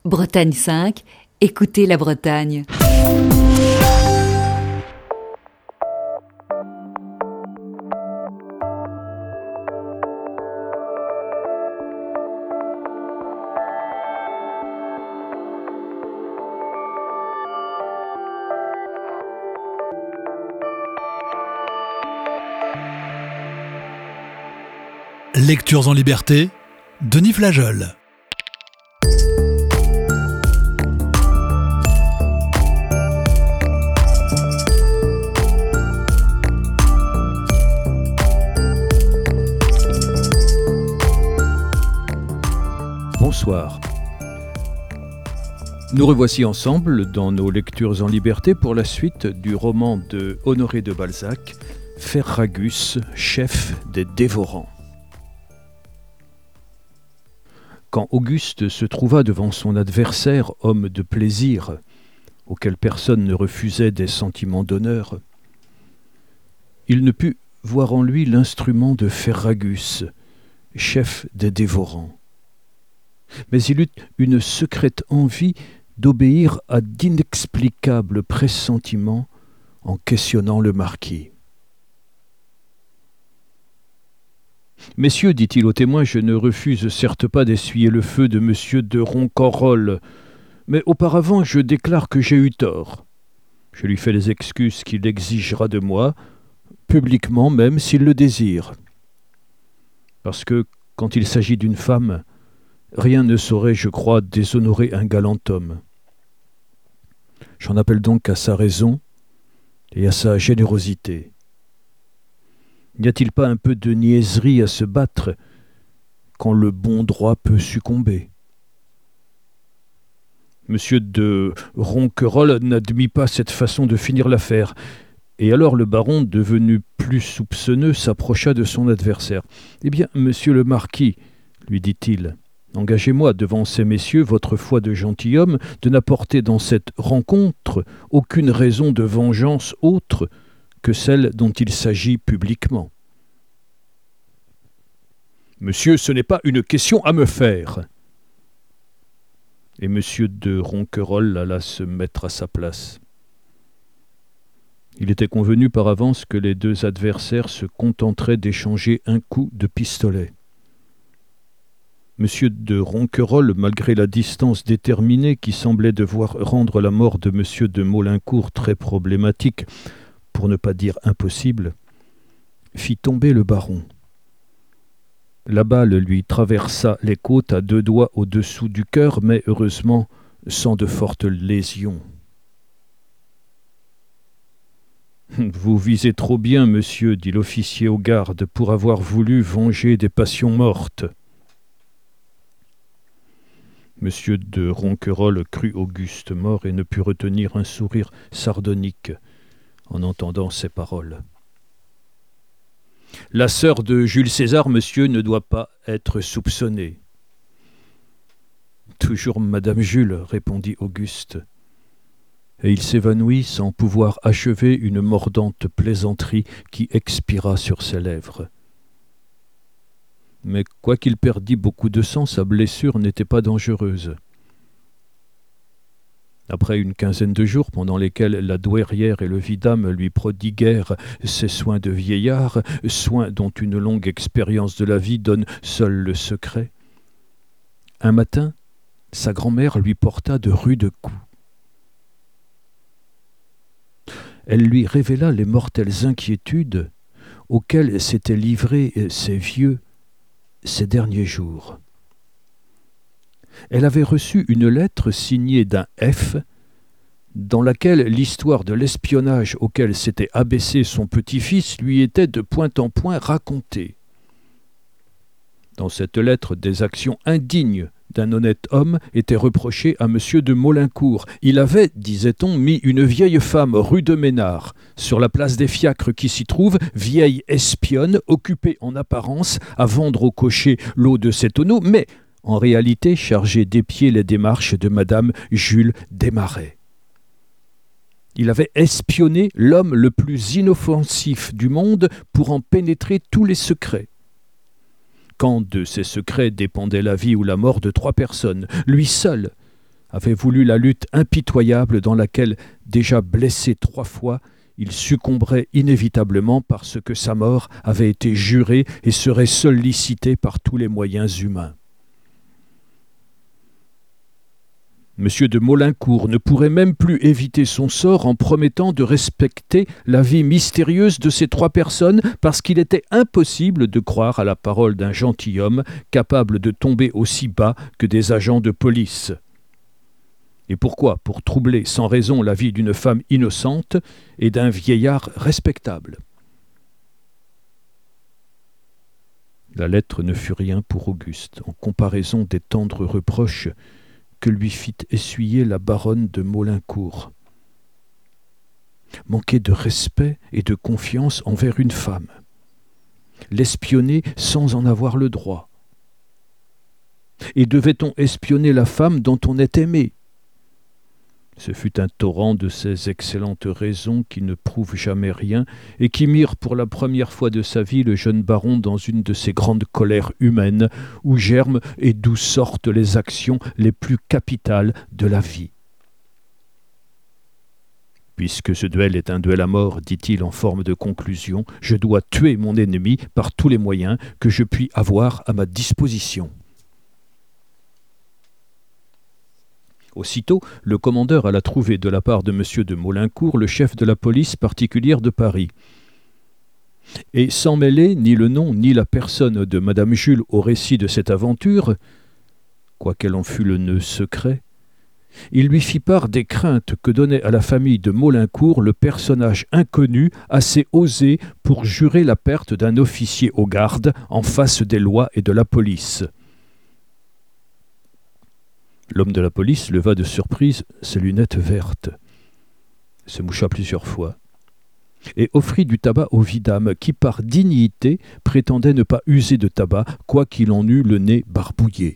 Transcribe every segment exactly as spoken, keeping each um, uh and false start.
Bretagne cinq, écoutez la Bretagne. Lectures en liberté, Denis Flageol. Bonsoir. Nous revoici ensemble dans nos lectures en liberté pour la suite du roman de Honoré de Balzac, Ferragus, chef des dévorants. Quand Auguste se trouva devant son adversaire, homme de plaisir, auquel personne ne refusait des sentiments d'honneur, il ne put voir en lui l'instrument de Ferragus, chef des dévorants. Mais il eut une secrète envie d'obéir à d'inexplicables pressentiments en questionnant le marquis. « Messieurs, dit-il aux témoins, je ne refuse certes pas d'essuyer le feu de monsieur de Ronquerolles, mais auparavant je déclare que j'ai eu tort. Je lui fais les excuses qu'il exigera de moi, publiquement même s'il le désire. Parce que, quand il s'agit d'une femme, rien ne saurait, je crois, déshonorer un galant homme. J'en appelle donc à sa raison et à sa générosité. N'y a-t-il pas un peu de niaiserie à se battre quand le bon droit peut succomber ? Monsieur de Ronquerolles n'admit pas cette façon de finir l'affaire, et alors le baron, devenu plus soupçonneux, s'approcha de son adversaire. « Eh bien, monsieur le marquis, lui dit-il, engagez-moi devant ces messieurs, votre foi de gentilhomme, de n'apporter dans cette rencontre aucune raison de vengeance autre que celle dont il s'agit publiquement. » « Monsieur, ce n'est pas une question à me faire. » Et monsieur de Ronquerolles alla se mettre à sa place. Il était convenu par avance que les deux adversaires se contenteraient d'échanger un coup de pistolet. Monsieur de Ronquerolles, malgré la distance déterminée qui semblait devoir rendre la mort de monsieur de Maulincour très problématique, pour ne pas dire impossible, fit tomber le baron. La balle lui traversa les côtes à deux doigts au-dessous du cœur, mais heureusement sans de fortes lésions. « Vous visez trop bien, monsieur, dit l'officier aux gardes, pour avoir voulu venger des passions mortes. » Monsieur de Ronquerolles crut Auguste mort et ne put retenir un sourire sardonique en entendant ces paroles. « La sœur de Jules César, monsieur, ne doit pas être soupçonnée. »« Toujours madame Jules, répondit Auguste. Et il s'évanouit sans pouvoir achever une mordante plaisanterie qui expira sur ses lèvres. Mais quoiqu'il perdît beaucoup de sang, sa blessure n'était pas dangereuse. Après une quinzaine de jours pendant lesquels la douairière et le vidame lui prodiguèrent ces soins de vieillard, soins dont une longue expérience de la vie donne seul le secret, un matin, sa grand-mère lui porta de rudes coups. Elle lui révéla les mortelles inquiétudes auxquelles s'étaient livrés ses vieux ces derniers jours. Elle avait reçu une lettre signée d'un F, dans laquelle l'histoire de l'espionnage auquel s'était abaissé son petit-fils lui était de point en point racontée. Dans cette lettre, des actions indignes d'un honnête homme étaient reprochées à monsieur de Maulincour. Il avait, disait-on, mis une vieille femme rue de Ménard, sur la place des fiacres qui s'y trouve, vieille espionne, occupée en apparence à vendre au cocher l'eau de ses tonneaux, mais en réalité chargée d'épier les démarches de madame Jules Desmarais. Il avait espionné l'homme le plus inoffensif du monde pour en pénétrer tous les secrets. Quand de ces secrets dépendait la vie ou la mort de trois personnes, lui seul avait voulu la lutte impitoyable dans laquelle, déjà blessé trois fois, il succomberait inévitablement parce que sa mort avait été jurée et serait sollicitée par tous les moyens humains. Monsieur de Maulincour ne pourrait même plus éviter son sort en promettant de respecter la vie mystérieuse de ces trois personnes parce qu'il était impossible de croire à la parole d'un gentilhomme capable de tomber aussi bas que des agents de police. Et pourquoi? Pour troubler sans raison la vie d'une femme innocente et d'un vieillard respectable. La lettre ne fut rien pour Auguste, en comparaison des tendres reproches que lui fit essuyer la baronne de Maulincour. Manquer de respect et de confiance envers une femme. L'espionner sans en avoir le droit. Et devait-on espionner la femme dont on est aimé? Ce fut un torrent de ces excellentes raisons qui ne prouvent jamais rien et qui mirent pour la première fois de sa vie le jeune baron dans une de ces grandes colères humaines où germent et d'où sortent les actions les plus capitales de la vie. Puisque ce duel est un duel à mort, dit-il en forme de conclusion, je dois tuer mon ennemi par tous les moyens que je puis avoir à ma disposition. Aussitôt, le commandeur alla trouver de la part de M. de Maulincour le chef de la police particulière de Paris. Et sans mêler ni le nom ni la personne de Madame Jules au récit de cette aventure, quoiqu'elle en fût le nœud secret, il lui fit part des craintes que donnait à la famille de Maulincour le personnage inconnu assez osé pour jurer la perte d'un officier aux gardes en face des lois et de la police. L'homme de la police leva de surprise ses lunettes vertes, se moucha plusieurs fois, et offrit du tabac au vidame qui, par dignité, prétendait ne pas user de tabac, quoiqu'il en eût le nez barbouillé.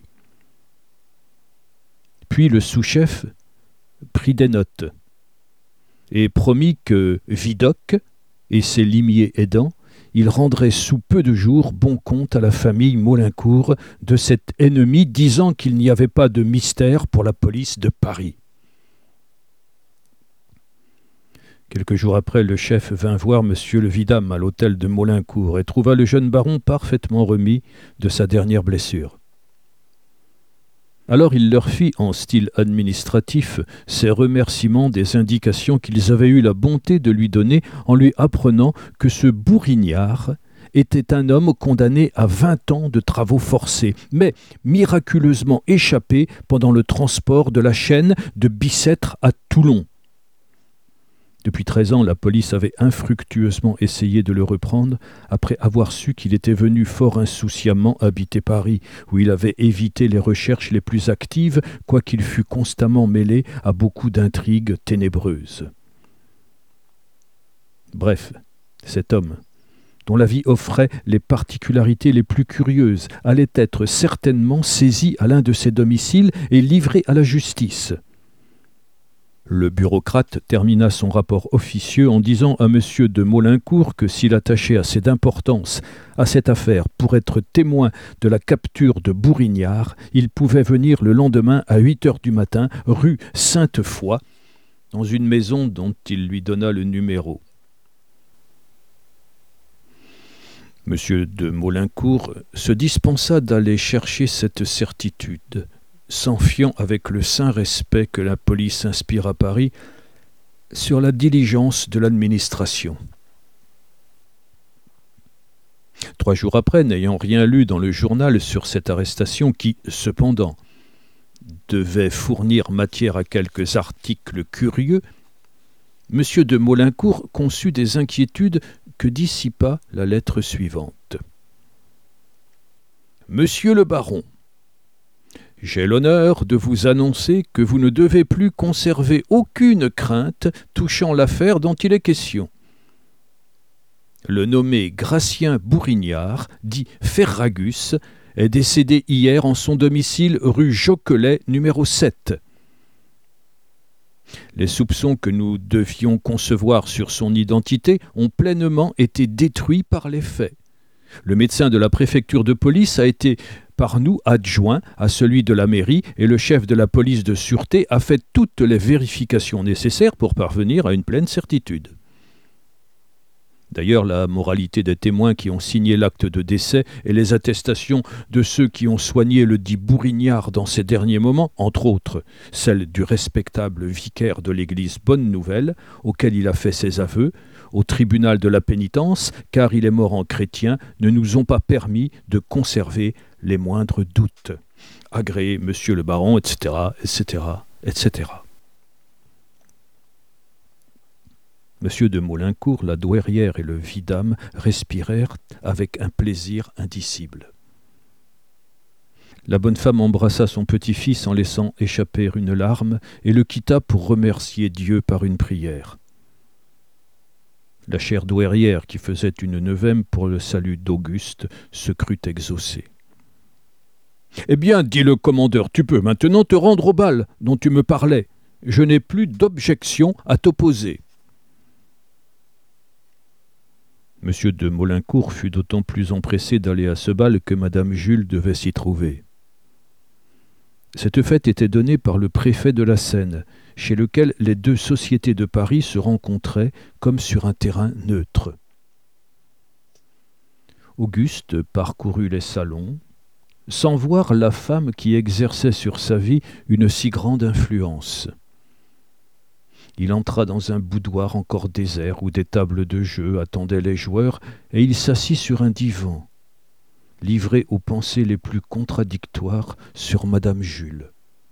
Puis le sous-chef prit des notes, et promit que Vidocq, et ses limiers aidants, il rendrait sous peu de jours bon compte à la famille Maulincour de cet ennemi, disant qu'il n'y avait pas de mystère pour la police de Paris. Quelques jours après, le chef vint voir monsieur le vidame à l'hôtel de Maulincour et trouva le jeune baron parfaitement remis de sa dernière blessure. Alors il leur fit, en style administratif, ses remerciements des indications qu'ils avaient eu la bonté de lui donner en lui apprenant que ce Bourignard était un homme condamné à vingt ans de travaux forcés, mais miraculeusement échappé pendant le transport de la chaîne de Bicêtre à Toulon. Depuis treize ans, la police avait infructueusement essayé de le reprendre, après avoir su qu'il était venu fort insouciamment habiter Paris, où il avait évité les recherches les plus actives, quoiqu'il fût constamment mêlé à beaucoup d'intrigues ténébreuses. Bref, cet homme, dont la vie offrait les particularités les plus curieuses, allait être certainement saisi à l'un de ses domiciles et livré à la justice. Le bureaucrate termina son rapport officieux en disant à M. de Maulincour que s'il attachait assez d'importance à cette affaire pour être témoin de la capture de Bourignard, il pouvait venir le lendemain à huit heures du matin, rue Sainte-Foy, dans une maison dont il lui donna le numéro. M. de Maulincour se dispensa d'aller chercher cette certitude, s'enfiant avec le saint respect que la police inspire à Paris sur la diligence de l'administration. Trois jours après, n'ayant rien lu dans le journal sur cette arrestation qui, cependant, devait fournir matière à quelques articles curieux, M. de Maulincour conçut des inquiétudes que dissipa la lettre suivante. Monsieur le baron, j'ai l'honneur de vous annoncer que vous ne devez plus conserver aucune crainte touchant l'affaire dont il est question. Le nommé Gratien Bourignard, dit Ferragus, est décédé hier en son domicile rue Joquelet, numéro sept. Les soupçons que nous devions concevoir sur son identité ont pleinement été détruits par les faits. Le médecin de la préfecture de police a été par nous adjoint à celui de la mairie et le chef de la police de sûreté a fait toutes les vérifications nécessaires pour parvenir à une pleine certitude. D'ailleurs, la moralité des témoins qui ont signé l'acte de décès et les attestations de ceux qui ont soigné le dit Bourignard dans ces derniers moments, entre autres celle du respectable vicaire de l'église Bonne Nouvelle, auquel il a fait ses aveux, au tribunal de la pénitence, car il est mort en chrétien, ne nous ont pas permis de conserver les moindres doutes. Agréé, monsieur le baron, et cetera, et cetera, et cetera. Monsieur de Maulincour, la douairière et le vidame respirèrent avec un plaisir indicible. La bonne femme embrassa son petit-fils en laissant échapper une larme et le quitta pour remercier Dieu par une prière. La chère douairière, qui faisait une neuvaine pour le salut d'Auguste, se crut exaucée. « Eh bien, dit le commandeur, tu peux maintenant te rendre au bal dont tu me parlais. Je n'ai plus d'objection à t'opposer. » Monsieur de Maulincour fut d'autant plus empressé d'aller à ce bal que madame Jules devait s'y trouver. Cette fête était donnée par le préfet de la Seine, chez lequel les deux sociétés de Paris se rencontraient comme sur un terrain neutre. Auguste parcourut les salons, sans voir la femme qui exerçait sur sa vie une si grande influence. Il entra dans un boudoir encore désert où des tables de jeu attendaient les joueurs et il s'assit sur un divan, livré aux pensées les plus contradictoires sur madame Jules.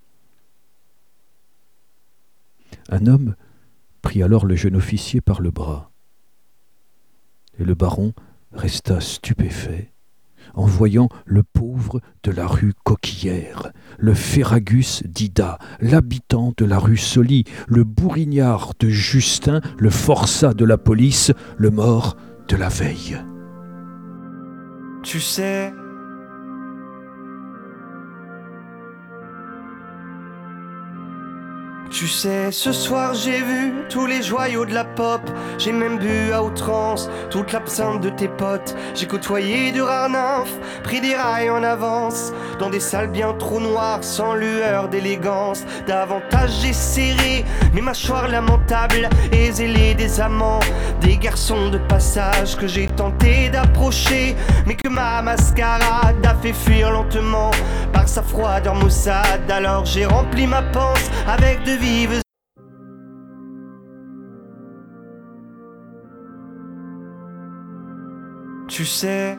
Un homme prit alors le jeune officier par le bras, et le baron resta stupéfait en voyant le pauvre de la rue Coquillière, le Ferragus d'Ida, l'habitant de la rue Soly, le Bourignard de Justin, le forçat de la police, le mort de la veille. Tu sais, Tu sais, ce soir j'ai vu tous les joyaux de la pop. J'ai même bu à outrance toute l'absinthe de tes potes. J'ai côtoyé de rares nymphes, pris des rails en avance, dans des salles bien trop noires, sans lueur d'élégance. Davantage j'ai serré mes mâchoires lamentables et zélé des amants, des garçons de passage que j'ai tenté d'approcher, mais que ma mascarade a fait fuir lentement par sa froideur maussade. Alors j'ai rempli ma panse avec de vives. Tu sais,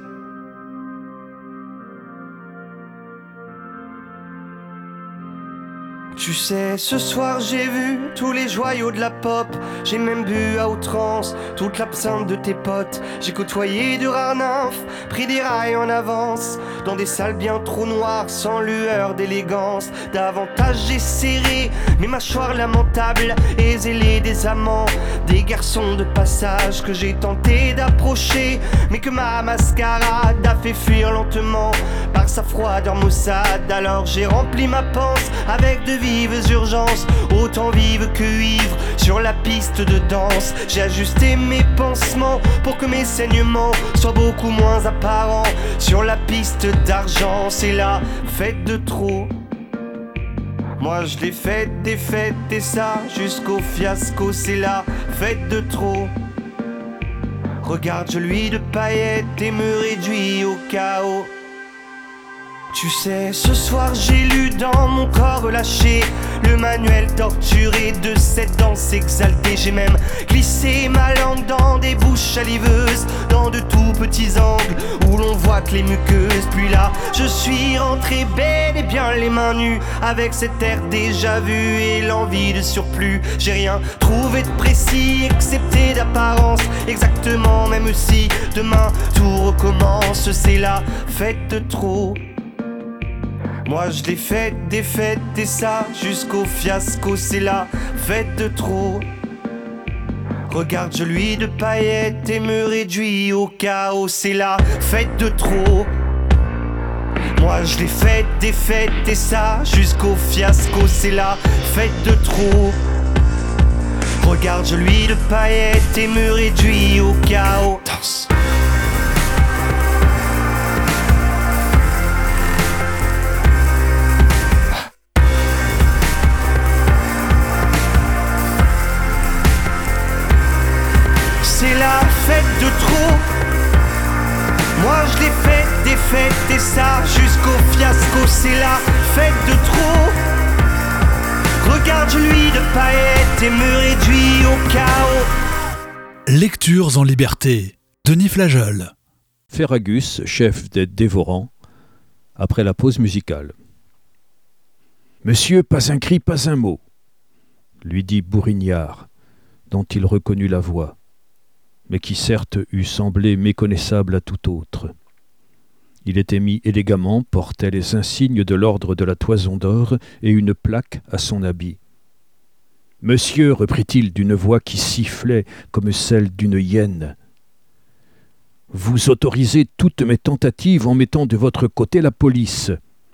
Tu sais, ce soir j'ai vu tous les joyaux de la pop. J'ai même bu à outrance toute l'absinthe de tes potes. J'ai côtoyé de rares nymphes, pris des rails en avance, dans des salles bien trop noires, sans lueur d'élégance. Davantage j'ai serré mes mâchoires lamentables et zélé des amants, des garçons de passage que j'ai tenté d'approcher, mais que ma mascarade a fait fuir lentement par sa froideur maussade. Alors j'ai rempli ma panse avec de vives urgences, autant vives que ivres, sur la piste de danse. J'ai ajusté mes pansements pour que mes saignements soient beaucoup moins apparents. Sur la piste d'argent, c'est la fête de trop. Moi je l'ai faite, des fêtes et ça jusqu'au fiasco, c'est la fête de trop. Regarde, je lui de paillettes et me réduis au chaos. Tu sais, ce soir j'ai lu dans mon corps relâché le manuel torturé de cette danse exaltée. J'ai même glissé ma langue dans des bouches saliveuses, dans de tout petits angles où l'on voit que les muqueuses. Puis là, je suis rentré bel et bien les mains nues, avec cet air déjà vu et l'envie de surplus. J'ai rien trouvé de précis, excepté d'apparence, exactement, même si demain tout recommence. C'est la fête de trop. Moi je l'ai faite, des fêtes et ça jusqu'au fiasco, c'est la fête de trop. Regarde, je lui de paillettes et me réduis au chaos, c'est la fête de trop. Moi je l'ai faite, des fêtes et ça jusqu'au fiasco, c'est la fête de trop. Regarde, je lui de paillettes et me réduis au chaos. Danse. faites de trop. Moi je l'ai faite, des fêtes et ça jusqu'au fiasco, c'est la fête de trop. Regarde, je lui de paillettes et me réduis au chaos. Lectures en liberté. Denis Flageol. Ferragus, chef des dévorants, après la pause musicale. Monsieur, pas un cri, pas un mot, lui dit Bourignard, dont il reconnut la voix, mais qui certes eût semblé méconnaissable à tout autre. Il était mis élégamment, portait les insignes de l'ordre de la Toison d'Or et une plaque à son habit. « Monsieur, reprit-il d'une voix qui sifflait comme celle d'une hyène, vous autorisez toutes mes tentatives en mettant de votre côté la police.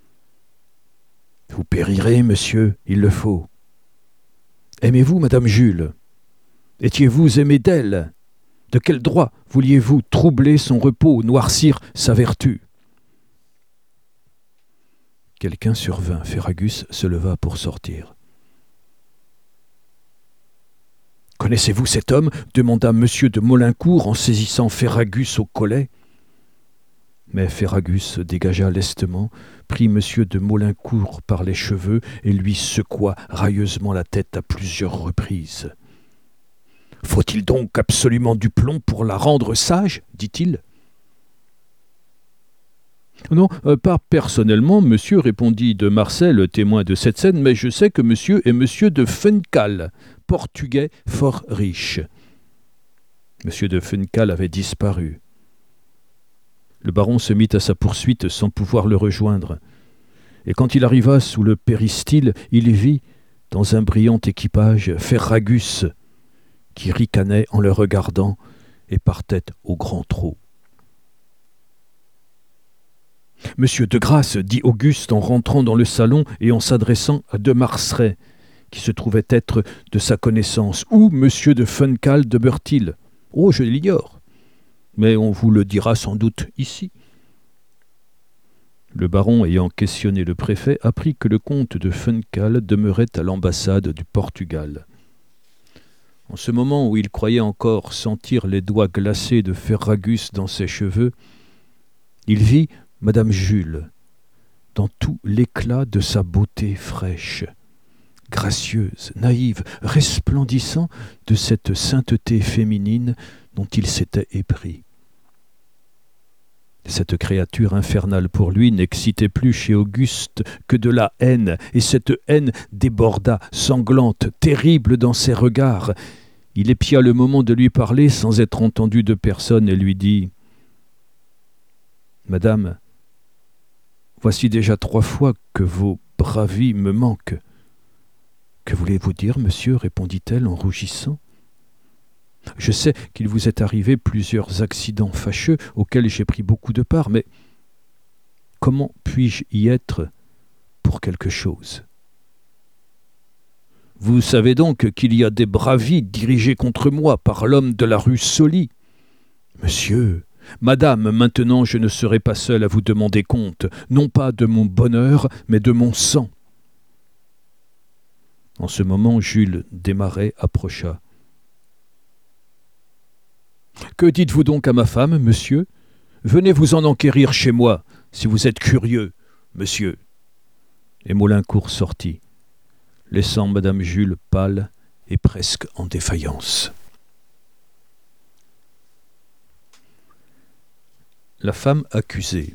Vous périrez, monsieur, il le faut. Aimez-vous madame Jules? Étiez-vous aimé d'elle? De quel droit vouliez-vous troubler son repos, noircir sa vertu? » Quelqu'un survint. Ferragus se leva pour sortir. « Connaissez-vous cet homme » demanda monsieur de Maulincour en saisissant Ferragus au collet. Mais Ferragus dégagea lestement, prit monsieur de Maulincour par les cheveux et lui secoua railleusement la tête à plusieurs reprises. « Faut-il donc absolument du plomb pour la rendre sage ?» dit-il. « Non, euh, pas personnellement, monsieur, répondit de Marcel, témoin de cette scène, mais je sais que monsieur est monsieur de Funcal, portugais fort riche. » Monsieur de Funcal avait disparu. Le baron se mit à sa poursuite sans pouvoir le rejoindre. Et quand il arriva sous le péristyle, il vit, dans un brillant équipage, Ferragus, qui ricanait en le regardant et partait au grand trot. « Monsieur de Grasse, dit Auguste en rentrant dans le salon et en s'adressant à de Marsay, qui se trouvait être de sa connaissance. Où monsieur de Funcal demeure-t-il? Oh, je l'ignore, mais on vous le dira sans doute ici. » Le baron, ayant questionné le préfet, apprit que le comte de Funcal demeurait à l'ambassade du Portugal. En ce moment où il croyait encore sentir les doigts glacés de Ferragus dans ses cheveux, il vit madame Jules, dans tout l'éclat de sa beauté fraîche, gracieuse, naïve, resplendissant de cette sainteté féminine dont il s'était épris. Cette créature infernale pour lui n'excitait plus chez Auguste que de la haine, et cette haine déborda, sanglante, terrible dans ses regards. Il épia le moment de lui parler sans être entendu de personne et lui dit « Madame, voici déjà trois fois que vos bravis me manquent. »« Que voulez-vous dire, monsieur ?» répondit-elle en rougissant. « Je sais qu'il vous est arrivé plusieurs accidents fâcheux auxquels j'ai pris beaucoup de part, mais comment puis-je y être pour quelque chose ? Vous savez donc qu'il y a des bravis dirigés contre moi par l'homme de la rue Soly. Monsieur, madame, maintenant je ne serai pas seul à vous demander compte, non pas de mon bonheur, mais de mon sang. » En ce moment, Jules Desmarais approcha. « Que dites-vous donc à ma femme, monsieur? Venez vous en enquérir chez moi, si vous êtes curieux, monsieur. » Et Maulincour sortit, laissant madame Jules pâle et presque en défaillance. La femme accusée.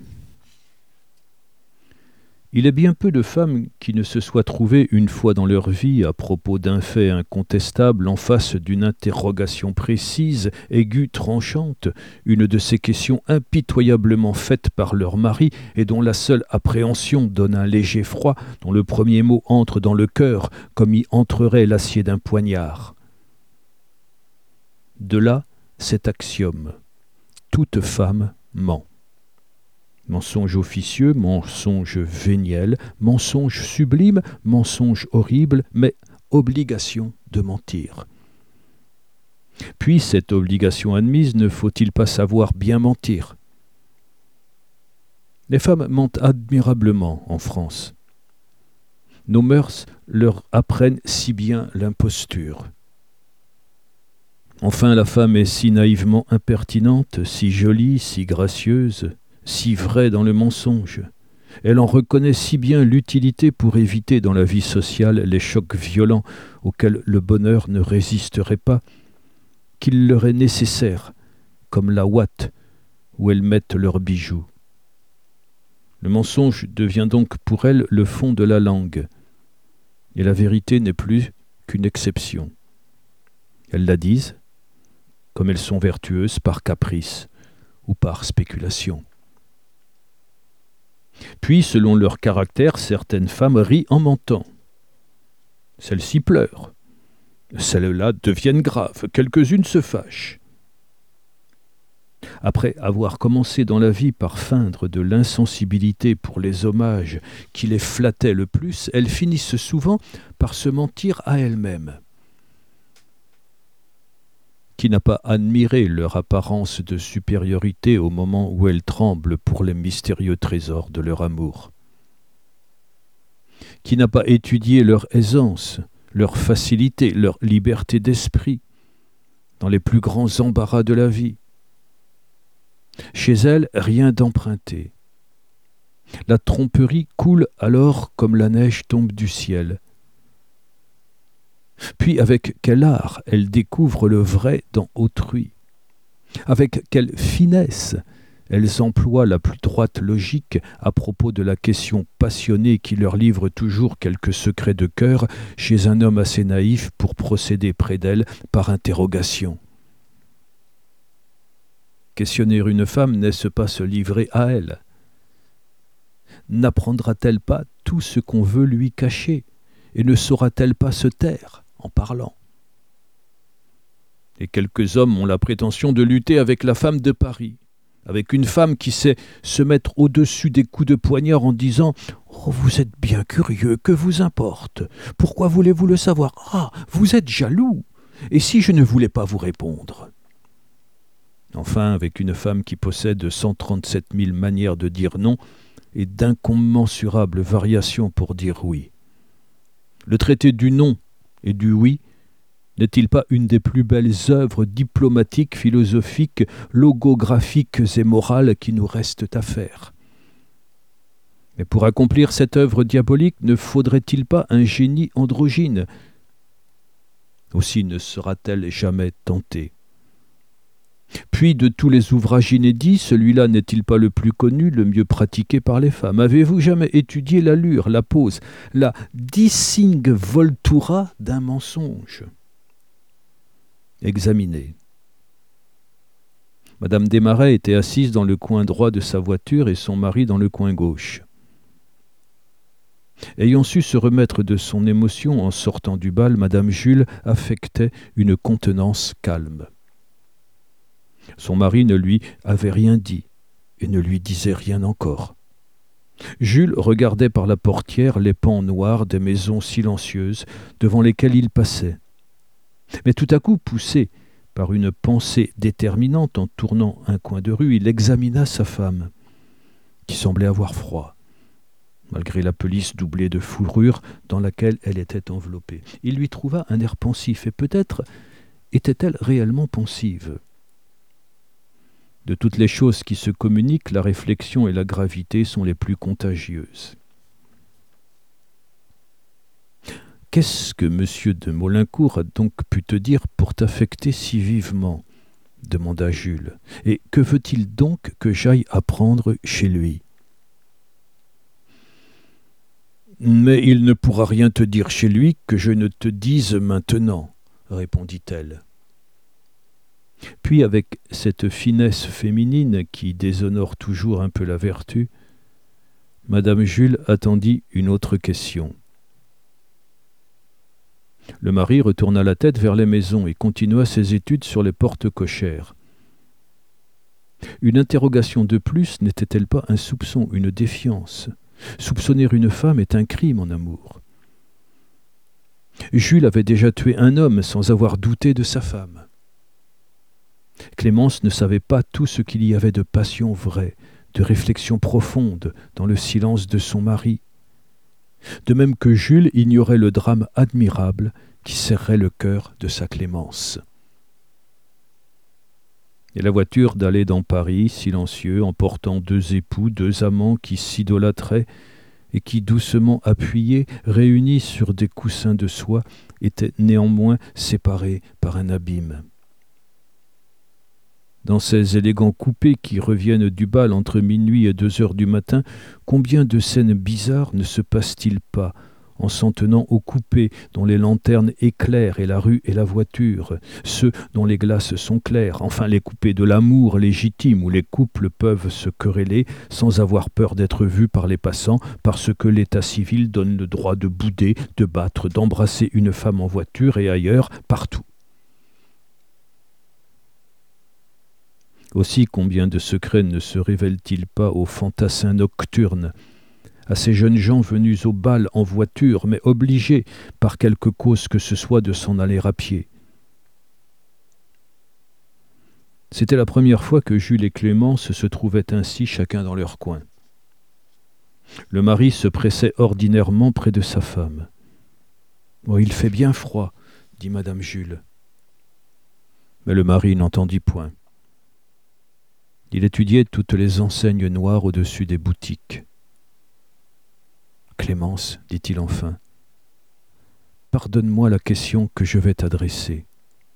Il est bien peu de femmes qui ne se soient trouvées une fois dans leur vie à propos d'un fait incontestable en face d'une interrogation précise, aiguë, tranchante, une de ces questions impitoyablement faites par leur mari et dont la seule appréhension donne un léger froid, dont le premier mot entre dans le cœur comme y entrerait l'acier d'un poignard. De là cet axiome: toute femme ment. Mensonge officieux, mensonge véniel, mensonge sublime, mensonge horrible, mais obligation de mentir. Puis, cette obligation admise, ne faut-il pas savoir bien mentir? Les femmes mentent admirablement en France. Nos mœurs leur apprennent si bien l'imposture. Enfin, la femme est si naïvement impertinente, si jolie, si gracieuse, si vraie dans le mensonge. Elle en reconnaît si bien l'utilité pour éviter dans la vie sociale les chocs violents auxquels le bonheur ne résisterait pas, qu'il leur est nécessaire, comme la ouate où elles mettent leurs bijoux. Le mensonge devient donc pour elle le fond de la langue, et la vérité n'est plus qu'une exception. Elles la disent, comme elles sont vertueuses par caprice ou par spéculation. Puis, selon leur caractère, certaines femmes rient en mentant. Celles-ci pleurent. Celles-là deviennent graves. Quelques-unes se fâchent. Après avoir commencé dans la vie par feindre de l'insensibilité pour les hommages qui les flattaient le plus, elles finissent souvent par se mentir à elles-mêmes. Qui n'a pas admiré leur apparence de supériorité au moment où elles tremblent pour les mystérieux trésors de leur amour? Qui n'a pas étudié leur aisance, leur facilité, leur liberté d'esprit, dans les plus grands embarras de la vie? Chez elles, rien d'emprunté. La tromperie coule alors comme la neige tombe du ciel. Puis avec quel art elles découvrent le vrai dans autrui. Avec quelle finesse elles emploient la plus droite logique à propos de la question passionnée qui leur livre toujours quelques secrets de cœur chez un homme assez naïf pour procéder près d'elle par interrogation. Questionner une femme, n'est-ce pas se livrer à elle? N'apprendra-t-elle pas tout ce qu'on veut lui cacher et ne saura-t-elle pas se taire en parlant? Et quelques hommes ont la prétention de lutter avec la femme de Paris, avec une femme qui sait se mettre au-dessus des coups de poignard en disant « Oh, vous êtes bien curieux, que vous importe? Pourquoi voulez-vous le savoir? Ah, vous êtes jaloux! Et si je ne voulais pas vous répondre ?» Enfin, avec une femme qui possède cent trente-sept mille manières de dire non et d'incommensurables variations pour dire oui. Le traité du non et du oui n'est-il pas une des plus belles œuvres diplomatiques, philosophiques, logographiques et morales qui nous restent à faire? Mais pour accomplir cette œuvre diabolique, ne faudrait-il pas un génie androgyne? Aussi ne sera-t-elle jamais tentée. Puis, de tous les ouvrages inédits, celui-là n'est-il pas le plus connu, le mieux pratiqué par les femmes? Avez-vous jamais étudié l'allure, la pose, la disinvoltura d'un mensonge? Examinez. Madame Desmarais était assise dans le coin droit de sa voiture et son mari dans le coin gauche. Ayant su se remettre de son émotion en sortant du bal, Madame Jules affectait une contenance calme. Son mari ne lui avait rien dit et ne lui disait rien encore. Jules regardait par la portière les pans noirs des maisons silencieuses devant lesquelles il passait. Mais tout à coup, poussé par une pensée déterminante en tournant un coin de rue, il examina sa femme, qui semblait avoir froid, malgré la pelisse doublée de fourrure dans laquelle elle était enveloppée. Il lui trouva un air pensif, et peut-être était-elle réellement pensive. De toutes les choses qui se communiquent, la réflexion et la gravité sont les plus contagieuses. « Qu'est-ce que M. de Maulincour a donc pu te dire pour t'affecter si vivement ?» demanda Jules. « Et que veut-il donc que j'aille apprendre chez lui ?»« Mais il ne pourra rien te dire chez lui que je ne te dise maintenant, » répondit-elle. Puis, avec cette finesse féminine qui déshonore toujours un peu la vertu, Madame Jules attendit une autre question. Le mari retourna la tête vers les maisons et continua ses études sur les portes cochères. Une interrogation de plus n'était-elle pas un soupçon, une défiance? Soupçonner une femme est un crime en amour. Jules avait déjà tué un homme sans avoir douté de sa femme. Clémence ne savait pas tout ce qu'il y avait de passion vraie, de réflexion profonde dans le silence de son mari. De même que Jules ignorait le drame admirable qui serrait le cœur de sa Clémence. Et la voiture d'aller dans Paris, silencieux, emportant deux époux, deux amants qui s'idolâtraient et qui, doucement appuyés, réunis sur des coussins de soie, étaient néanmoins séparés par un abîme. Dans ces élégants coupés qui reviennent du bal entre minuit et deux heures du matin, combien de scènes bizarres ne se passe-t-il pas en s'en tenant aux coupés dont les lanternes éclairent et la rue et la voiture, ceux dont les glaces sont claires, enfin les coupés de l'amour légitime où les couples peuvent se quereller sans avoir peur d'être vus par les passants parce que l'état civil donne le droit de bouder, de battre, d'embrasser une femme en voiture et ailleurs, partout. Aussi combien de secrets ne se révèlent-ils pas aux fantassins nocturnes, à ces jeunes gens venus au bal en voiture, mais obligés, par quelque cause que ce soit, de s'en aller à pied. C'était la première fois que Jules et Clémence se trouvaient ainsi chacun dans leur coin. Le mari se pressait ordinairement près de sa femme. « Oh, il fait bien froid, » dit madame Jules. Mais le mari n'entendit point. Il étudiait toutes les enseignes noires au-dessus des boutiques. « Clémence, dit-il enfin, pardonne-moi la question que je vais t'adresser. »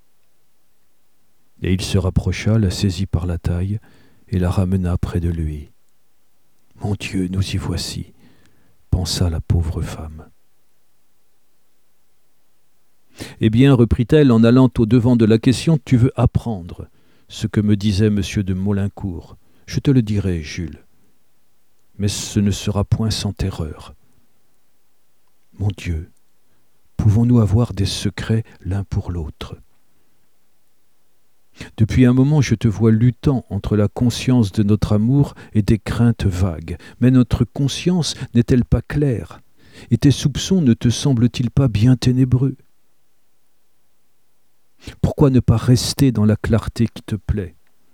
Et il se rapprocha, la saisit par la taille et la ramena près de lui. « Mon Dieu, nous y voici, » pensa la pauvre femme. « Eh bien, reprit-elle en allant au-devant de la question, tu veux apprendre ce que me disait monsieur de Maulincour. Je te le dirai, Jules, mais ce ne sera point sans terreur. Mon Dieu, pouvons-nous avoir des secrets l'un pour l'autre? Depuis un moment, je te vois luttant entre la conscience de notre amour et des craintes vagues. Mais notre conscience n'est-elle pas claire? Et tes soupçons ne te semblent-ils pas bien ténébreux? Pourquoi ne pas rester dans la clarté qui te plaît?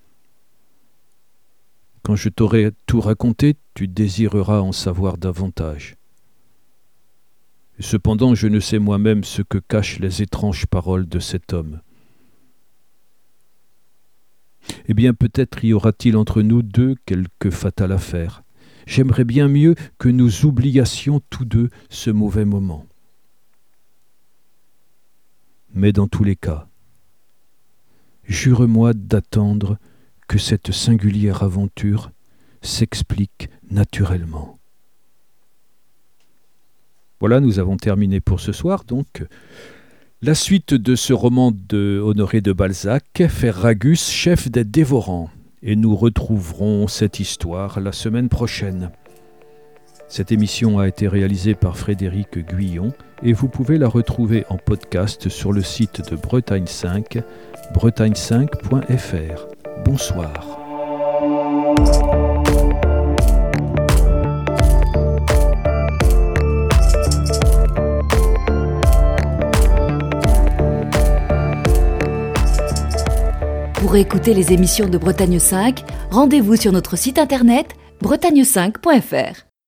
Quand je t'aurai tout raconté, tu désireras en savoir davantage. Et cependant, je ne sais moi-même ce que cachent les étranges paroles de cet homme. Eh bien, peut-être y aura-t-il entre nous deux quelque fatale affaire. J'aimerais bien mieux que nous oubliassions tous deux ce mauvais moment. Mais dans tous les cas, jure-moi d'attendre que cette singulière aventure s'explique naturellement. Voilà, nous avons terminé pour ce soir, donc. La suite de ce roman de Honoré de Balzac, Ferragus, chef des dévorants. Et nous retrouverons cette histoire la semaine prochaine. Cette émission a été réalisée par Frédéric Guyon et vous pouvez la retrouver en podcast sur le site de Bretagne cinq, bretagne cinq point f r. Bonsoir. Pour écouter les émissions de Bretagne cinq, rendez-vous sur notre site internet bretagne cinq point f r.